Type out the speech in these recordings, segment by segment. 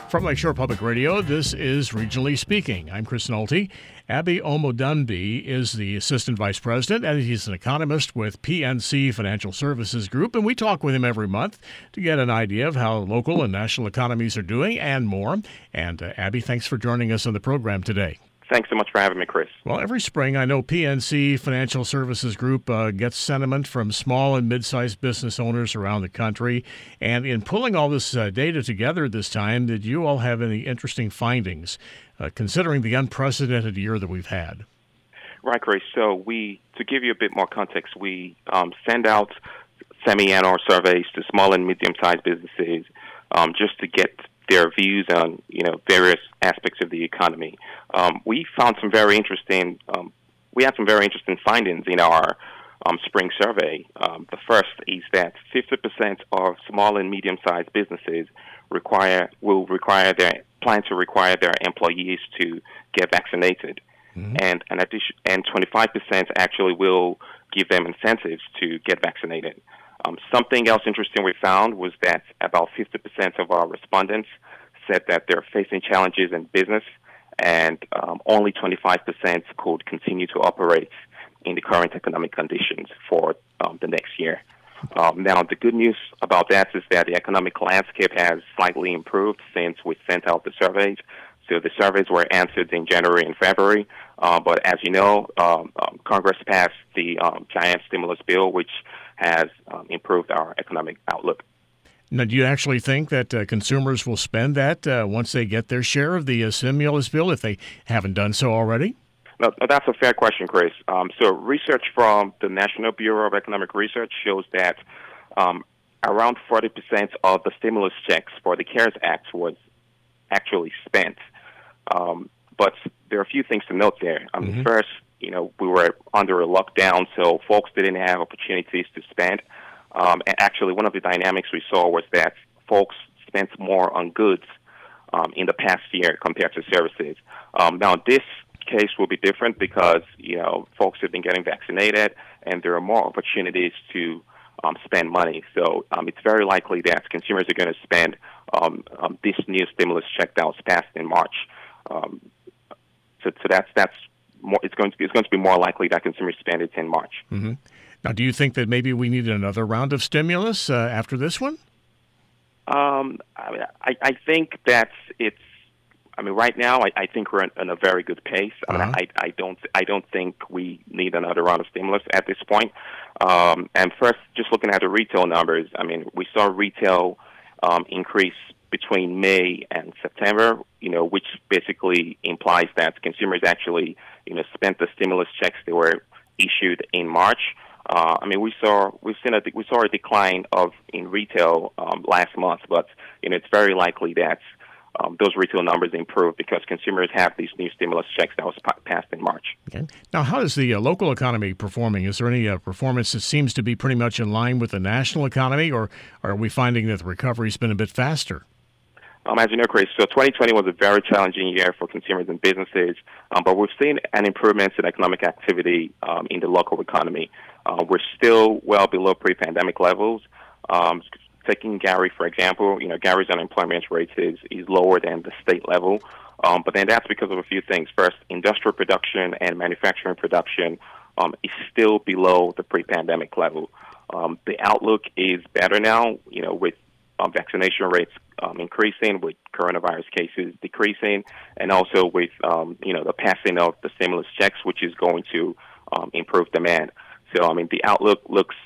From Lakeshore Public Radio, this is Regionally Speaking. I'm Chris Nolte. Abby Omodunbi is the Assistant Vice President, and he's an economist with PNC Financial Services Group, and we talk with him every month to get an idea of how local and national economies are doing and more. And Abby, thanks for joining us on the program today. Thanks so much for having me, Chris. Well, every spring, I know PNC Financial Services Group gets sentiment from small and mid-sized business owners around the country. And in pulling all this data together this time, did you all have any interesting findings, considering the unprecedented year that we've had? Right, Chris. So to give you a bit more context, we send out semi-annual surveys to small and medium-sized businesses just to get their views on, various aspects of the economy. We found some very interesting. We had some very interesting findings in our spring survey. The first is that 50% of small and medium-sized businesses plan to require their employees to get vaccinated, and 25% actually will give them incentives to get vaccinated. Something else interesting we found was that about 50% of our respondents said that they're facing challenges in business, and only 25% could continue to operate in the current economic conditions for the next year. Now, the good news about that is that the economic landscape has slightly improved since we sent out the surveys. So the surveys were answered in January and February, but as you know, Congress passed the giant stimulus bill, which has improved our economic outlook. Now, do you actually think that consumers will spend that once they get their share of the stimulus bill, if they haven't done so already? No, that's a fair question, Chris. So research from the National Bureau of Economic Research shows that around 40% of the stimulus checks for the CARES Act was actually spent. But there are a few things to note there. First, we were under a lockdown, so folks didn't have opportunities to spend. And actually, one of the dynamics we saw was that folks spent more on goods in the past year compared to services. Now, this case will be different because, folks have been getting vaccinated, and there are more opportunities to spend money. So it's very likely that consumers are going to spend this new stimulus check that was passed in March. So that's more. It's going to be more likely that consumers spend it in March. Mm-hmm. Now, do you think that maybe we need another round of stimulus after this one? I think that it's. Right now, I think we're in a very good pace. I don't think we need another round of stimulus at this point. And first, just looking at the retail numbers, we saw retail increase between May and September, which basically implies that consumers actually, spent the stimulus checks that were issued in March. We saw a decline in retail last month, but it's very likely that those retail numbers improve because consumers have these new stimulus checks that was passed in March. Okay. Now, how is the local economy performing? Is there any performance that seems to be pretty much in line with the national economy, or are we finding that the recovery's been a bit faster? As you know, Chris, so 2020 was a very challenging year for consumers and businesses, but we've seen an improvement in economic activity in the local economy. We're still well below pre-pandemic levels. Taking Gary, for example, Gary's unemployment rate is lower than the state level, but then that's because of a few things. First, industrial production and manufacturing production is still below the pre-pandemic level. The outlook is better now, with vaccination rates increasing, with coronavirus cases decreasing, and also with the passing of the stimulus checks, which is going to improve demand. So the outlook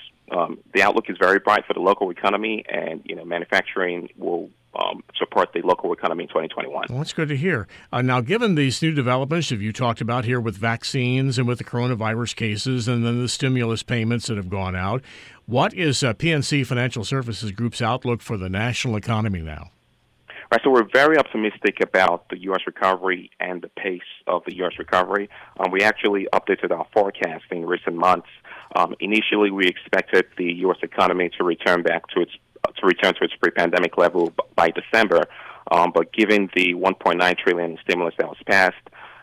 is very bright for the local economy, and manufacturing will support the local economy in 2021. Well, that's good to hear. Now, given these new developments that you talked about here with vaccines and with the coronavirus cases and then the stimulus payments that have gone out, what is PNC Financial Services Group's outlook for the national economy now? Right, so we're very optimistic about the U.S. recovery and the pace of the U.S. recovery. We actually updated our forecast in recent months. Initially, we expected the U.S. economy to return to its pre-pandemic level by December, but given the $1.9 trillion stimulus that was passed,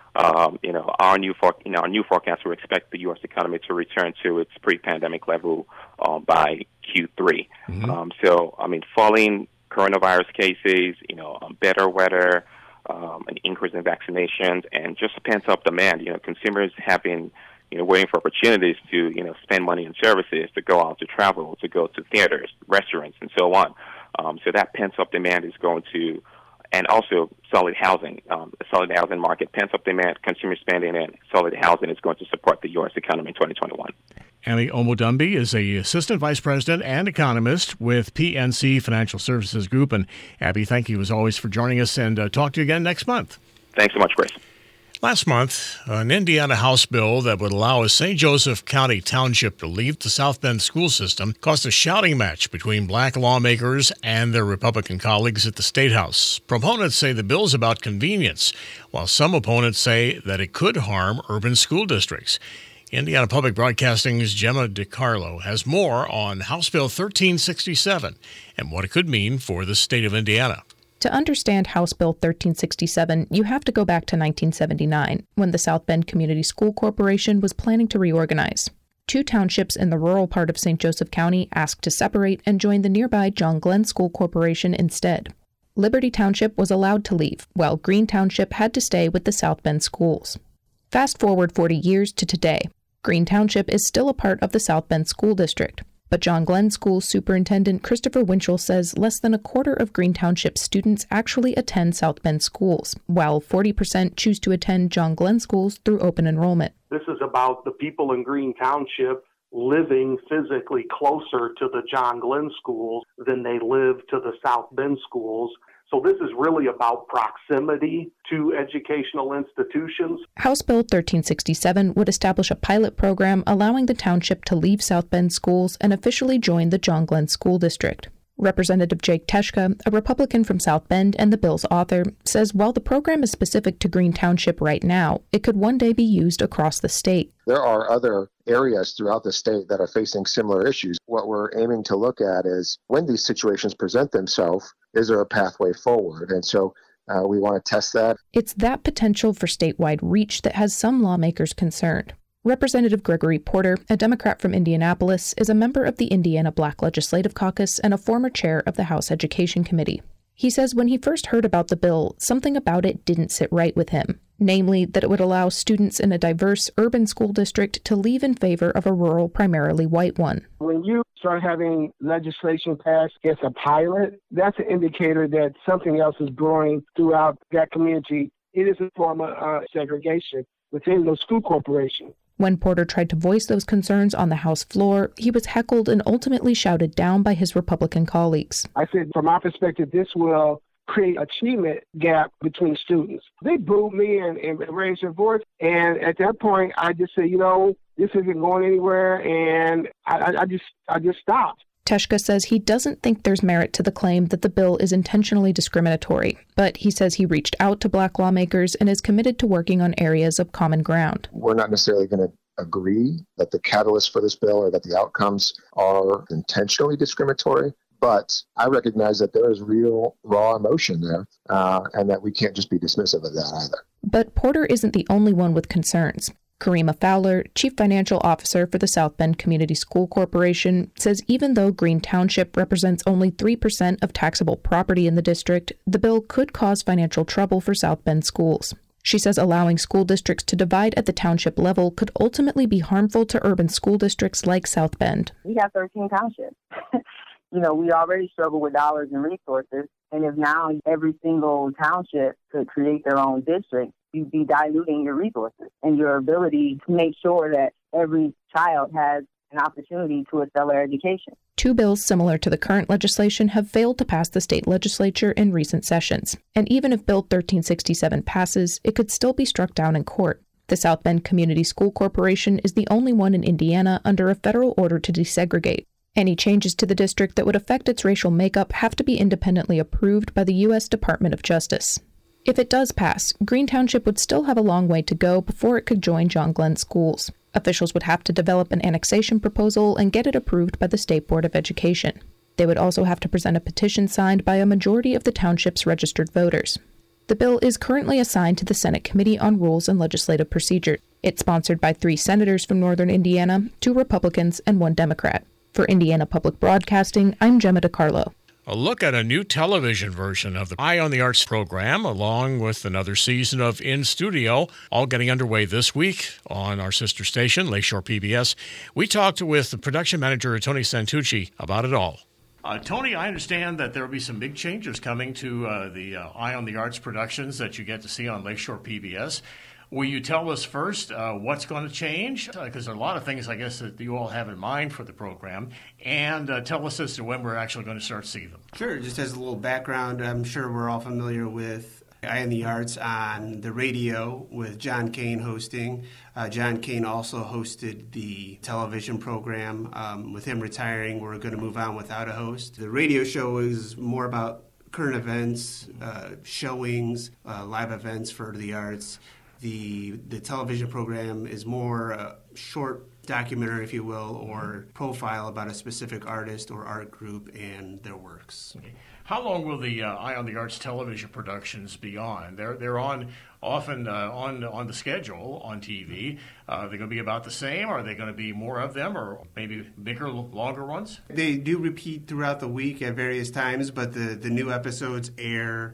our new forecast, we expect the U.S. economy to return to its pre-pandemic level by Q3. Mm-hmm. So, following coronavirus cases, better weather, an increase in vaccinations, and just pent-up demand. Consumers have been, waiting for opportunities to, spend money on services, to go out to travel, to go to theaters, restaurants, and so on. So that pent-up demand is going to, and also solid housing, a solid housing market, pent-up demand, consumer spending, and solid housing is going to support the U.S. economy in 2021. Abby Omodunbe is a Assistant Vice President and economist with PNC Financial Services Group. And Abby, thank you as always for joining us, and talk to you again next month. Thanks so much, Chris. Last month, an Indiana House bill that would allow a St. Joseph County township to leave the South Bend school system caused a shouting match between black lawmakers and their Republican colleagues at the State House. Proponents say the bill is about convenience, while some opponents say that it could harm urban school districts. Indiana Public Broadcasting's Gemma DiCarlo has more on House Bill 1367 and what it could mean for the state of Indiana. To understand House Bill 1367, you have to go back to 1979, when the South Bend Community School Corporation was planning to reorganize. 2 townships in the rural part of St. Joseph County asked to separate and join the nearby John Glenn School Corporation instead. Liberty Township was allowed to leave, while Green Township had to stay with the South Bend schools. Fast forward 40 years to today. Green Township is still a part of the South Bend School District. But John Glenn School Superintendent Christopher Winchell says less than a quarter of Green Township students actually attend South Bend schools, while 40% choose to attend John Glenn schools through open enrollment. This is about the people in Green Township living physically closer to the John Glenn schools than they live to the South Bend schools. So this is really about proximity to educational institutions. House Bill 1367 would establish a pilot program allowing the township to leave South Bend schools and officially join the John Glenn School District. Representative Jake Teschka, a Republican from South Bend and the bill's author, says while the program is specific to Green Township right now, it could one day be used across the state. There are other areas throughout the state that are facing similar issues. What we're aiming to look at is when these situations present themselves, is there a pathway forward? And so we want to test that. It's that potential for statewide reach that has some lawmakers concerned. Representative Gregory Porter, a Democrat from Indianapolis, is a member of the Indiana Black Legislative Caucus and a former chair of the House Education Committee. He says when he first heard about the bill, something about it didn't sit right with him, namely that it would allow students in a diverse urban school district to leave in favor of a rural, primarily white one. When you start having legislation passed as a pilot, that's an indicator that something else is brewing throughout that community. It is a form of segregation within those school corporations. When Porter tried to voice those concerns on the House floor, he was heckled and ultimately shouted down by his Republican colleagues. I said, from my perspective, this will create an achievement gap between students. They booed me and raised their voice. And at that point, I just said, this isn't going anywhere. And I just stopped. Teschka says he doesn't think there's merit to the claim that the bill is intentionally discriminatory, but he says he reached out to black lawmakers and is committed to working on areas of common ground. We're not necessarily going to agree that the catalyst for this bill or that the outcomes are intentionally discriminatory, but I recognize that there is real raw emotion there and that we can't just be dismissive of that either. But Porter isn't the only one with concerns. Karima Fowler, Chief Financial Officer for the South Bend Community School Corporation, says even though Green Township represents only 3% of taxable property in the district, the bill could cause financial trouble for South Bend schools. She says allowing school districts to divide at the township level could ultimately be harmful to urban school districts like South Bend. We have 13 townships. We already struggle with dollars and resources, and if now every single township could create their own district, you'd be diluting your resources and your ability to make sure that every child has an opportunity to a stellar education. 2 bills similar to the current legislation have failed to pass the state legislature in recent sessions. And even if Bill 1367 passes, it could still be struck down in court. The South Bend Community School Corporation is the only one in Indiana under a federal order to desegregate. Any changes to the district that would affect its racial makeup have to be independently approved by the U.S. Department of Justice. If it does pass, Green Township would still have a long way to go before it could join John Glenn schools. Officials would have to develop an annexation proposal and get it approved by the State Board of Education. They would also have to present a petition signed by a majority of the township's registered voters. The bill is currently assigned to the Senate Committee on Rules and Legislative Procedure. It's sponsored by 3 senators from northern Indiana, 2 Republicans, and 1 Democrat. For Indiana Public Broadcasting, I'm Gemma DiCarlo. A look at a new television version of the Eye on the Arts program, along with another season of In Studio, all getting underway this week on our sister station, Lakeshore PBS. We talked with the production manager, Tony Santucci, about it all. Tony, I understand that there will be some big changes coming to the Eye on the Arts productions that you get to see on Lakeshore PBS. Will you tell us first what's going to change? Because there are a lot of things, I guess, that you all have in mind for the program. And tell us as to when we're actually going to start seeing them. Sure. Just as a little background, I'm sure we're all familiar with Eye on the Arts on the radio with John Kane hosting. John Kane also hosted the television program. With him retiring, we're going to move on without a host. The radio show is more about current events, showings, live events for the arts. The television program is more short documentary, if you will, or profile about a specific artist or art group and their works. Okay. How long will the Eye on the Arts television productions be on? They're on often on the schedule on TV. Are they going to be about the same? Are they going to be more of them, or maybe bigger, longer ones? They do repeat throughout the week at various times, but the new episodes air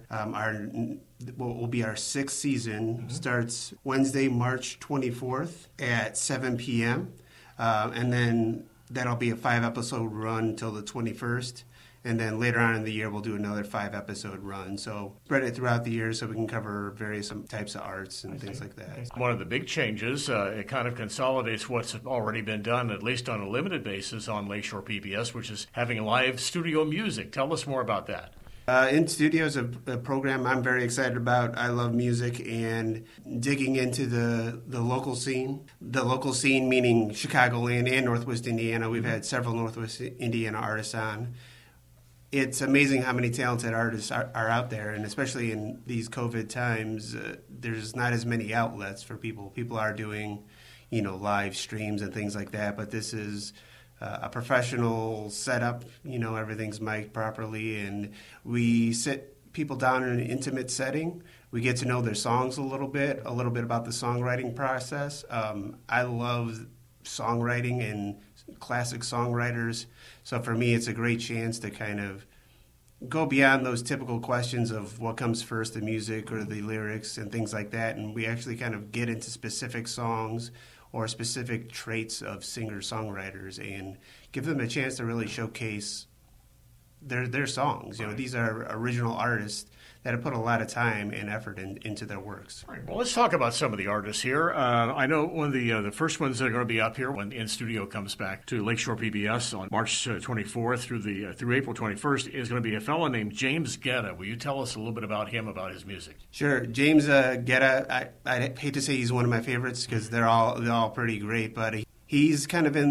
what will be our sixth season, starts Wednesday, March 24th at 7 p.m. And then that'll be a 5-episode run until the 21st. And then later on in the year, we'll do another 5-episode run. So spread it throughout the year so we can cover various types of arts and things like that. One of the big changes, it kind of consolidates what's already been done, at least on a limited basis, on Lakeshore PBS, which is having live studio music. Tell us more about that. In Studio is a program I'm very excited about. I love music and digging into the local scene. The local scene meaning Chicagoland and Northwest Indiana. We've had several Northwest Indiana artists on. It's amazing how many talented artists are out there, and especially in these COVID times, there's not as many outlets for people. People are doing, live streams and things like that, but this is a professional setup. Everything's mic'd properly, and we sit people down in an intimate setting. We get to know their songs a little bit about the songwriting process. I love songwriting and classic songwriters. So for me, it's a great chance to kind of go beyond those typical questions of what comes first, the music or the lyrics and things like that. And we actually kind of get into specific songs or specific traits of singer-songwriters and give them a chance to really showcase their songs. These are original artists that have put a lot of time and effort into their works. All right, well, let's talk about some of the artists here. I know one of the first ones that are going to be up here when In Studio comes back to Lakeshore PBS on March 24th through April 21st is going to be a fellow named James Guetta. Will you tell us a little bit about him, about his music? Sure. James Guetta, I hate to say he's one of my favorites because they're all pretty great, but he's kind of in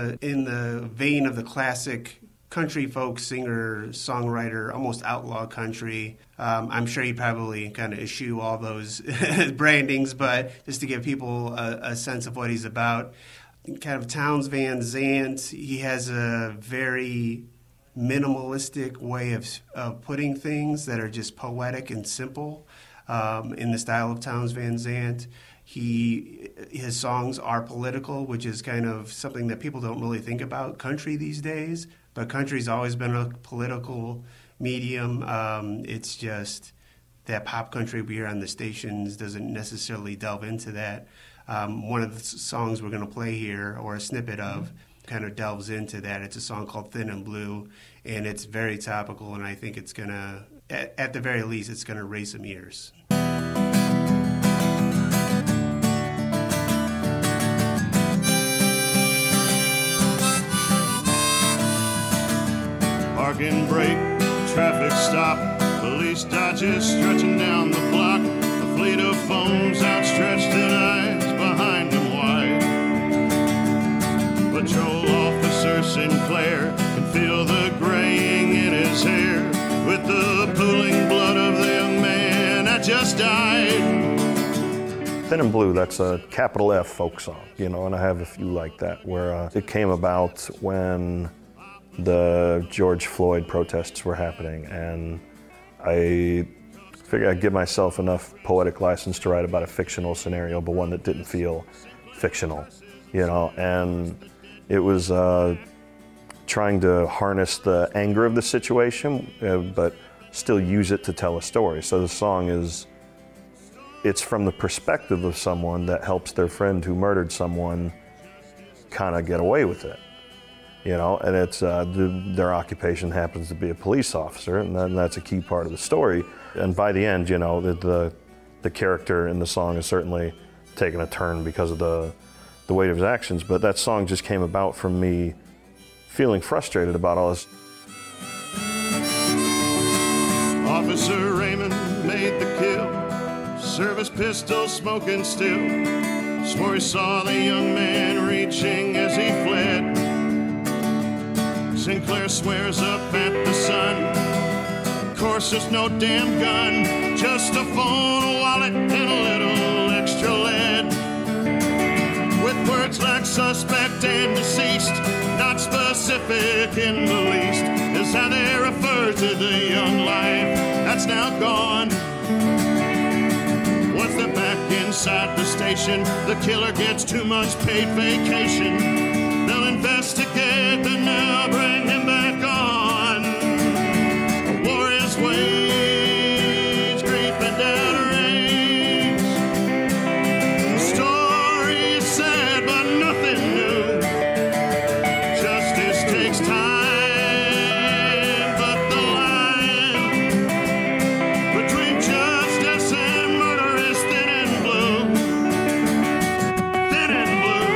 the vein of the classic country folk singer, songwriter, almost outlaw country. I'm sure he probably kind of eschew all those brandings, but just to give people a sense of what he's about. Kind of Townes Van Zandt, he has a very minimalistic way of putting things that are just poetic and simple in the style of Townes Van Zandt. His songs are political, which is kind of something that people don't really think about country these days. But country's always been a political medium. It's just that pop country we hear on the stations doesn't necessarily delve into that. One of the songs we're going to play here, or a snippet of, kind of delves into that. It's a song called Thin and Blue, and it's very topical, and I think it's going to, at the very least, it's going to raise some ears. Parking brake, traffic stop, police dodges stretching down the block. A fleet of phones outstretched in eyes behind him wide. Patrol officer Sinclair can feel the graying in his hair with the pooling blood of the young man that just died. Thin and Blue, that's a capital F folk song, and I have a few like that where it came about when the George Floyd protests were happening, and I figured I'd give myself enough poetic license to write about a fictional scenario, but one that didn't feel fictional, and it was trying to harness the anger of the situation, but still use it to tell a story. So the song it's from the perspective of someone that helps their friend who murdered someone kind of get away with it, and it's their occupation happens to be a police officer, and that's a key part of the story. And by the end, the character in the song is certainly taking a turn because of the weight of his actions, but that song just came about from me feeling frustrated about all this. Officer Raymond made the kill, service pistol smoking still, swore he saw the young man reaching as he fled. Sinclair swears up at the sun, of course there's no damn gun, just a phone, a wallet, and a little extra lead. With words like suspect and deceased, not specific in the least, is how they refer to the young life that's now gone. Once they're back inside the station, the killer gets 2 months paid vacation. They'll investigate, then they'll bring him back on. A war is waged, grief and outrage. The story is sad, but nothing new. Justice takes time, but the line between justice and murder is thin and blue. Thin and blue.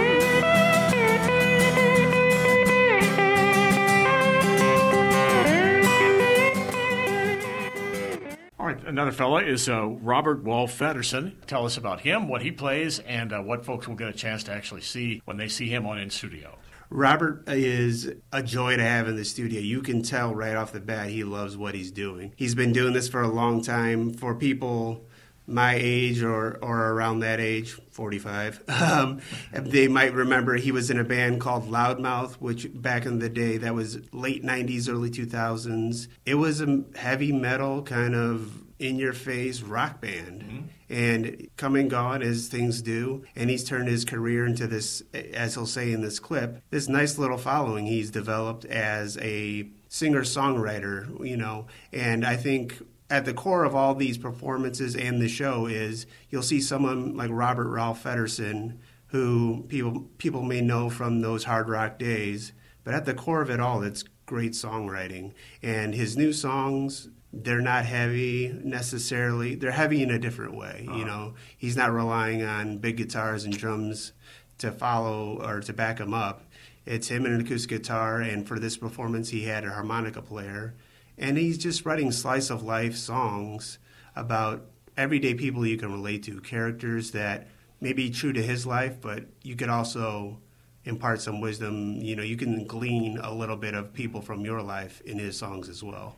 All right, another fella is Robert Wall Feddersen. Tell us about him, what he plays, and what folks will get a chance to actually see when they see him on In Studio. Robert is a joy to have in the studio. You can tell right off the bat he loves what he's doing. He's been doing this for a long time. For people my age or around that age, 45, they might remember he was in a band called Loudmouth, which back in the day, that was late 90s, early 2000s. It was a heavy metal kind of in-your-face rock band. Mm-hmm. And come and gone as things do. And he's turned his career into this, as he'll say in this clip, this nice little following he's developed as a singer-songwriter, And I think at the core of all these performances and the show is you'll see someone like Robert Ralph Feddersen, who people may know from those hard rock days. But at the core of it all, it's great songwriting. And his new songs, they're not heavy necessarily. They're heavy in a different way. He's not relying on big guitars and drums to follow or to back him up. It's him and an acoustic guitar, and for this performance he had a harmonica player. And he's just writing slice of life songs about everyday people you can relate to, characters that may be true to his life, but you could also impart some wisdom. You can glean a little bit of people from your life in his songs as well.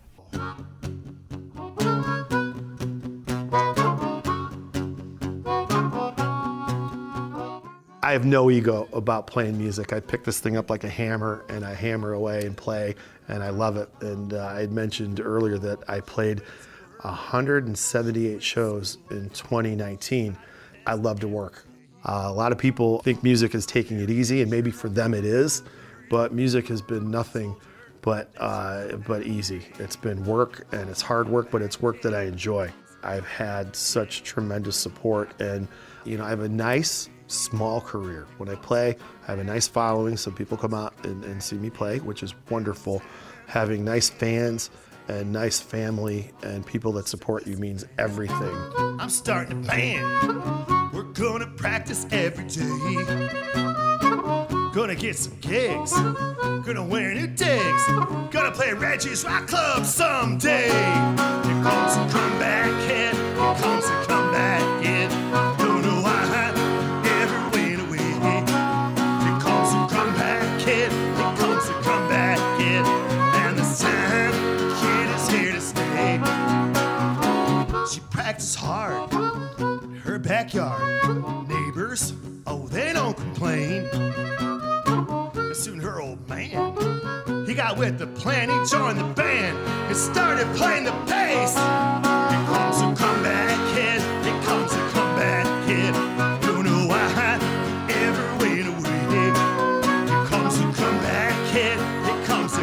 I have no ego about playing music. I pick this thing up like a hammer and I hammer away and play, and I love it. And I had mentioned earlier that I played 178 shows in 2019. I love to work. A lot of people think music is taking it easy, and maybe for them it is, but music has been nothing but easy. It's been work, and it's hard work, but it's work that I enjoy. I've had such tremendous support, and I have a nice, small career. When I play, I have a nice following, so people come out and see me play, which is wonderful. Having nice fans and nice family and people that support you means everything. I'm starting a band. We're gonna practice every day. Gonna get some gigs. Gonna wear new digs. Gonna play Reggie's Rock Club someday. Here comes a comeback kid. Here comes a comeback kid. Don't know why ever went away. Here comes a comeback kid. Here comes a comeback kid. And this time, the kid is here to stay. She practiced hard in her backyard. Neighbors, oh, they don't complain. Soon her old man, he got with the plan, he joined the band and started playing the bass. Here comes a comeback kid, here comes a comeback kid. Don't know why ever went away. Here comes a comeback kid, here comes a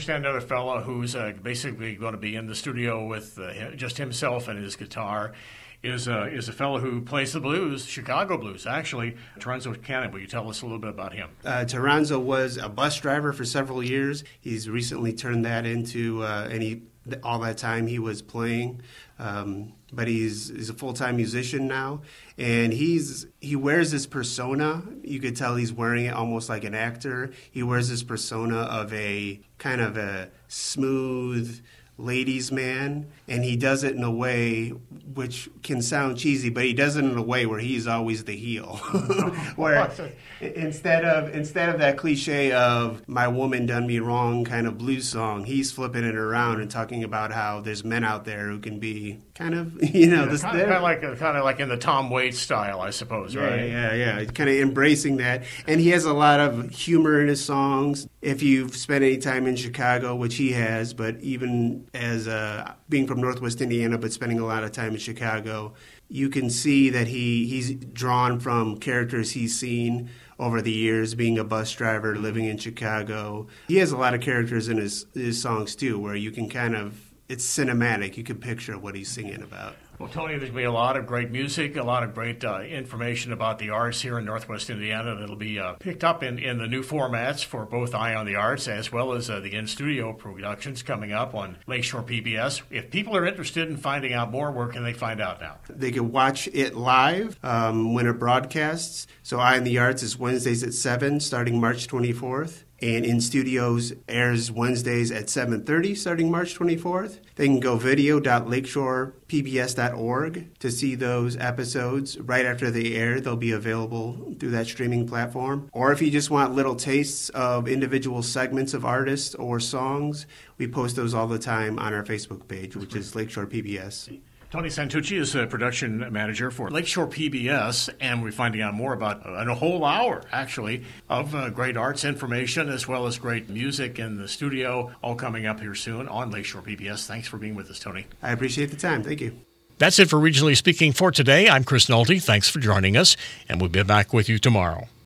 understand another fellow who's basically going to be in the studio with just himself and his guitar is a fellow who plays the blues, Chicago blues, actually. Toronzo Cannon, will you tell us a little bit about him? Toronzo was a bus driver for several years. He's recently turned that into, all that time he was playing. But he's a full-time musician now, and he wears this persona. You could tell he's wearing it almost like an actor. He wears this persona of a kind of a smooth ladies' man, and he does it in a way which can sound cheesy, but he does it in a way where he's always the heel. Where instead of that cliche of "my woman done me wrong" kind of blues song, he's flipping it around and talking about how there's men out there who can be kind of kind of like in the Tom Waits style, I suppose, right? Yeah, kind of embracing that, and he has a lot of humor in his songs. If you've spent any time in Chicago, which he has, but even as being from Northwest Indiana, but spending a lot of time in Chicago, you can see that he's drawn from characters he's seen over the years, being a bus driver, living in Chicago. He has a lot of characters in his songs, too, where you can it's cinematic. You can picture what he's singing about. Well, Tony, there's going to be a lot of great music, a lot of great information about the arts here in Northwest Indiana that'll be picked up in the new formats for both Eye on the Arts as well as the in-studio productions coming up on Lakeshore PBS. If people are interested in finding out more, where can they find out now? They can watch it live when it broadcasts. So Eye on the Arts is Wednesdays at 7, starting March 24th. And In Studios airs Wednesdays at 7:30, starting March 24th. They can go video.lakeshorepbs.org to see those episodes right after they air. They'll be available through that streaming platform. Or if you just want little tastes of individual segments of artists or songs, we post those all the time on our Facebook page, which is Lakeshore PBS. Tony Santucci is a production manager for Lakeshore PBS, and we're finding out more about a whole hour, actually, of great arts information as well as great music in the studio, all coming up here soon on Lakeshore PBS. Thanks for being with us, Tony. I appreciate the time. Thank you. That's it for Regionally Speaking for today. I'm Chris Nolte. Thanks for joining us, and we'll be back with you tomorrow.